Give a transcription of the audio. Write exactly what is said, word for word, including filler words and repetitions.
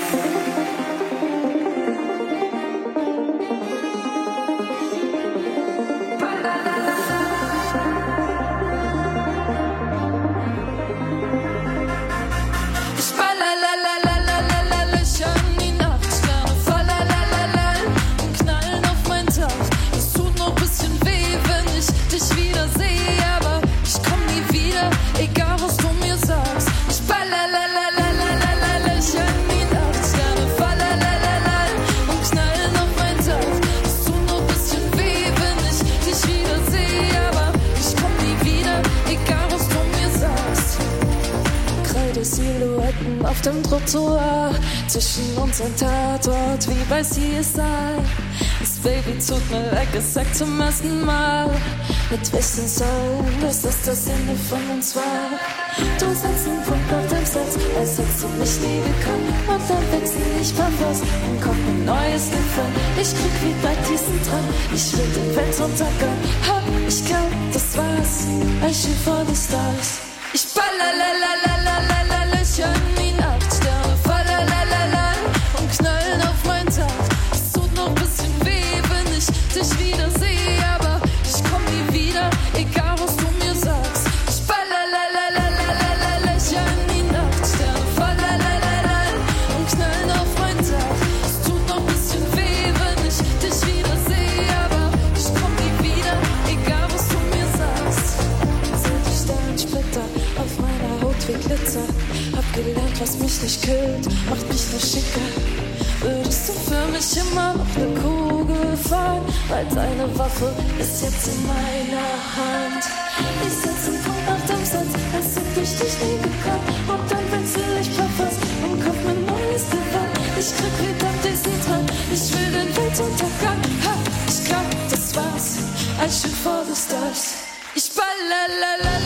Silhouetten auf dem Trottoir, zwischen uns ein Tatort wie bei C S I. Das Baby tut mir leid, gesagt zum ersten Mal. Mit wissen sollen, dass das das Ende von uns war. Du setzt einen Punkt auf dem Satz, als hättest du mich nie gekannt. Und dann wechsel ich Parfums und komm ein neues Gefühl. Ich krieg wie bei diesen dran, ich will den Weltuntergang. Ha, ich glaub, das war's, I shoot for the stars. Ich ballerlalalala, löcher in die Nachtsterne, fallerlalala und knallen auf mein Tag. Es tut noch ein bisschen weh, wenn ich dich wieder sehe, aber ich komm nie wieder, egal was du mir sagst. Ich ballerlalalala, löcher in die Nachtsterne, fallerlalala und knallen auf mein Tag. Es tut noch ein bisschen weh, wenn ich dich wieder sehe, aber ich komm nie wieder, egal was du mir sagst. Sind die Sternsplitter auf meiner Haut wie Glitzer. Hab gelernt, was mich nicht killt, macht mich nur schicker. Würdest du für mich immer noch ne Kugel fahren? Weil deine Waffe ist jetzt in meiner Hand. Ich setz einen Punkt auf dem Satz, als hätte ich dich nie gekannt. Und dann wechsel ich Parfums und kauf mir neues Gewand. Ich krieg wieder Disney dran, ich will den Weltuntergang. Ha, ich glaub, das war's, I shoot for the stars. Ich ballerlalala.